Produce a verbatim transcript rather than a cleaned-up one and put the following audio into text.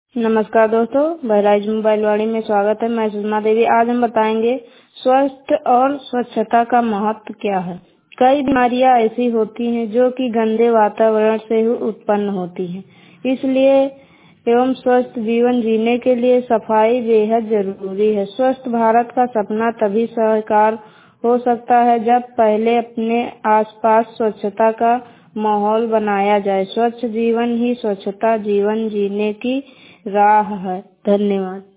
नमस्कार दोस्तों, बहराइच मोबाइल वाणी में स्वागत है। मैं सुषमा देवी। आज हम बताएंगे स्वास्थ्य और स्वच्छता का महत्व क्या है। कई बीमारियां ऐसी होती हैं जो कि गंदे वातावरण से ही उत्पन्न होती हैं, इसलिए एवं स्वस्थ जीवन जीने के लिए सफाई बेहद जरूरी है। स्वस्थ भारत का सपना तभी साकार हो सकता है जब पहले अपने आसपास स्वच्छता का माहौल बनाया जाए। स्वच्छ जीवन ही स्वच्छता जीवन जीने की राह है। धन्यवाद।